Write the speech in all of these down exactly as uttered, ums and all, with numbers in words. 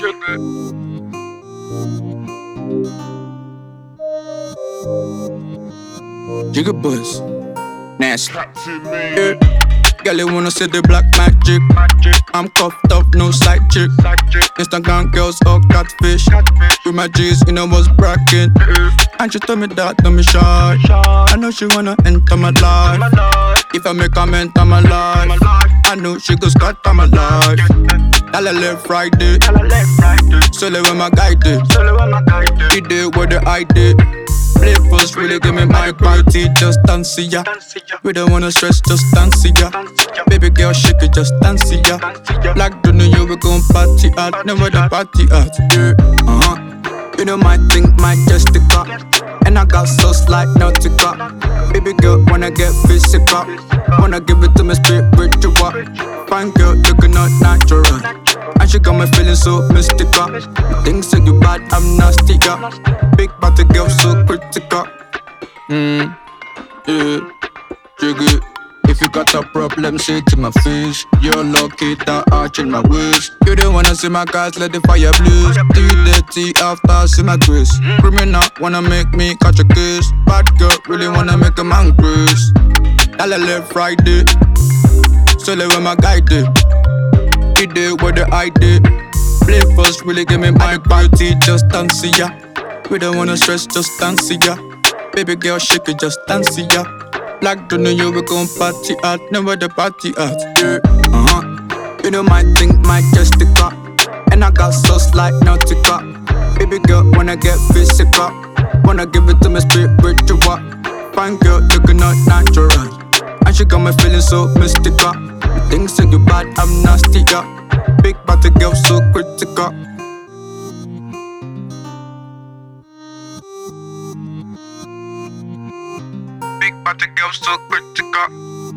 Jigga Buzz, nasty. Yeah. Girl, you wanna see the black magic? I'm cuffed up, no side chick. Instagram girls all catfish. With my G's, you know what's bracket. And she told me that, don't be shy. I know she wanna enter my life. If I make her enter my life, I know she go start on my life. Tell her left Friday, solo with my guy did. He did what the I did. Play first, really give me my party, just dance ya. We don't wanna stress, just dance ya. Baby girl, shake it, just dance ya. Like the new year, we gon' party hard, never the party hard. Yeah, uh huh. You know my thing, my Jessica, and I got sauce like Nautica. Baby girl, wanna get physical, wanna give it to me spiritual. Fine girl, looking out natural, and she got me feeling so mystical. Things say you bad, I'm nasty, yeah. Big body girl, so critical. Mm, yeah, jiggy. If you got a problem, say it to my face. You're lucky that arching my waist. You don't wanna see my guys, let the fire blaze. Do you dirty after see my grace? Criminal wanna make me catch a case. Bad girl really wanna make a man grace. Tell her left Friday, solo with my guy did. He did what the I did. Play first, really give me my party, just dance ya. We don't wanna stress, just dance ya. Baby girl, shake it, just dance ya. Like the new year, we gon' party hard, never the party hard. Yeah, uh huh. You know my thing, my Jessica, and I got sauce like Nautica. Baby girl, wanna get physical, wanna give it to me spiritual. Fine girl, looking out natural, and she got me feeling so mystical. Things say you bad, I'm nasty, yeah. Big body girl, so critical. Big body girl, so critical.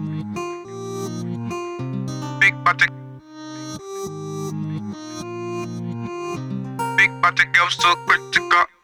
Big body. Big body girl, so critical.